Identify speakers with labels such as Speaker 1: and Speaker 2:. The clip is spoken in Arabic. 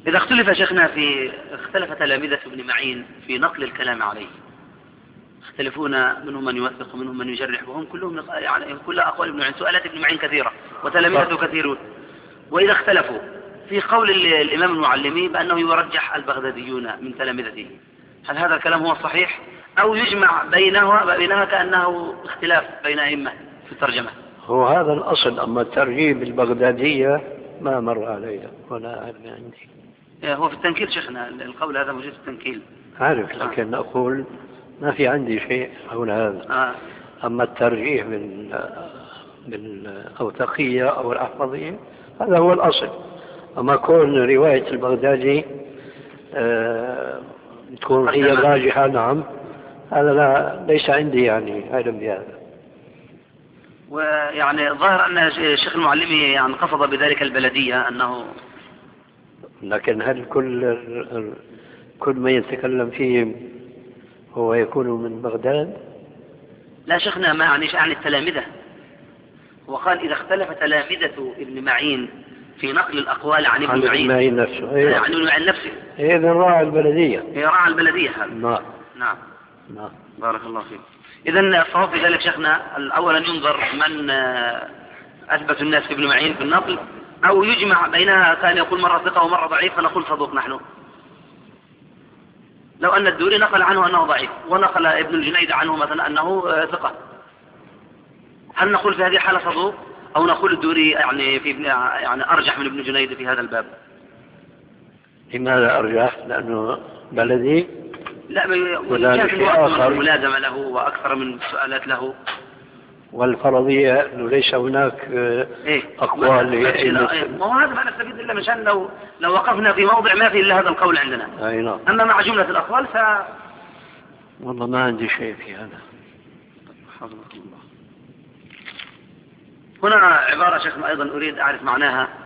Speaker 1: إذا اختلف شيخنا اختلف تلامذة ابن معين في نقل الكلام عليه، يختلفون، منهم من يوثق ومنهم من يجرح، وهم كلهم يعني كل أقوال ابن معين، سؤالات ابن معين كثيرة وتلامذته كثيرون. وإذا اختلفوا في قول الإمام المعلمي بأنه يرجح البغداديون من تلامذته، هل هذا الكلام هو الصحيح أو يجمع بينها كأنه اختلاف بين أئمة في الترجمة؟
Speaker 2: هو هذا الأصل، أما الترجيب البغدادية ما مر علي ولا أعلم عندي.
Speaker 1: هو في التنكيل شيخنا القول هذا موجود في التنكيل،
Speaker 2: عارف، لكن أقول ما في عندي شيء حول هذا. أما الترجيح بالأوثقية أو الأحفظية هذا هو الأصل. أما كون رواية البغدادي تكون هي الراجحة، نعم، هذا ليس عندي يعني علم بهذا.
Speaker 1: ويعني ظاهر أن الشيخ المعلمي يعني قصد بذلك البلدية أنه،
Speaker 2: لكن هل كل ما يتكلم فيه هو يكون من بغداد؟
Speaker 1: لا شيخنا، ما عنيش عن التلامذة. وقال إذا اختلف تلامذة ابن معين في نقل الأقوال عن ابن معين
Speaker 2: نفسه،
Speaker 1: عن ابن معين نفسه،
Speaker 2: إذا راعى البلدية.
Speaker 1: راعى البلدية هذا.
Speaker 2: نعم.
Speaker 1: بارك الله فيك. إذن الصواب في ذلك شيخنا أولا ينظر من أثبت الناس في ابن معين في النقل، أو يجمع بينها، كان يقول مرة ثقة ومرة ضعيف فنقول صدوق نحن. لو أن الدوري نقل عنه أنه ضعيف ونقل ابن الجنيد عنه مثلا أنه ثقة، هل نقول في هذه الحالة صدوق أو نقول الدوري يعني أرجح من ابن جنيد في هذا الباب؟
Speaker 2: لماذا أرجح؟ لأنه بلدي؟
Speaker 1: لا، وذلك أكثر من ملازمة له وأكثر من سؤالات له.
Speaker 2: والفرضية أنه ليس هناك أقوال
Speaker 1: ما هذا ما نستفيد إلا مشان لو وقفنا في موضع ما في إلا هذا القول عندنا.
Speaker 2: نعم.
Speaker 1: أما مع جملة الأقوال
Speaker 2: والله ما عندي شيء في هذا.
Speaker 1: هنا عبارة شيخنا أيضا أريد أعرف معناها.